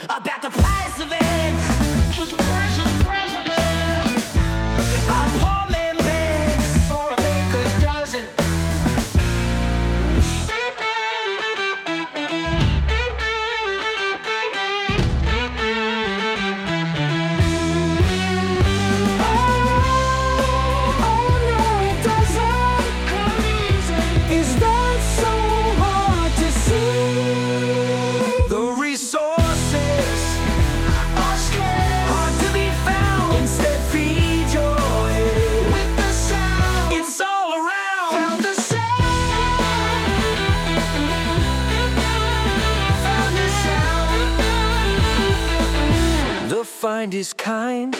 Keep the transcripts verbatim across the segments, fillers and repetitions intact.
about the price of eggs. A poor man begs for a baker's dozen. Find his kind.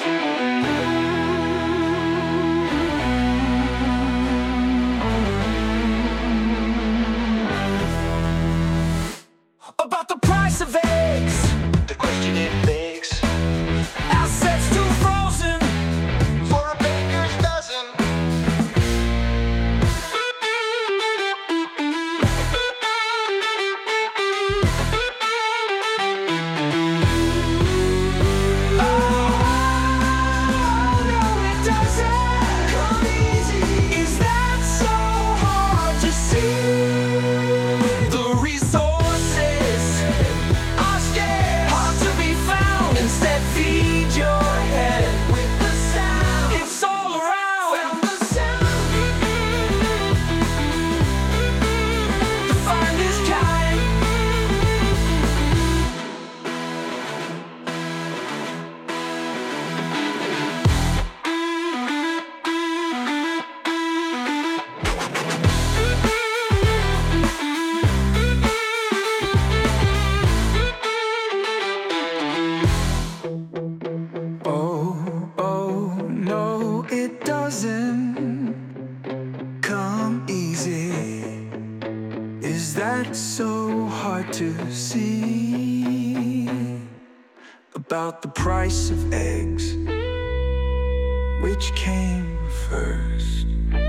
About the price of eggs, the question it begs. Assets too frozen for a baker's dozen. It doesn't come easy. Is that so hard to see? About the price of eggs, which came first?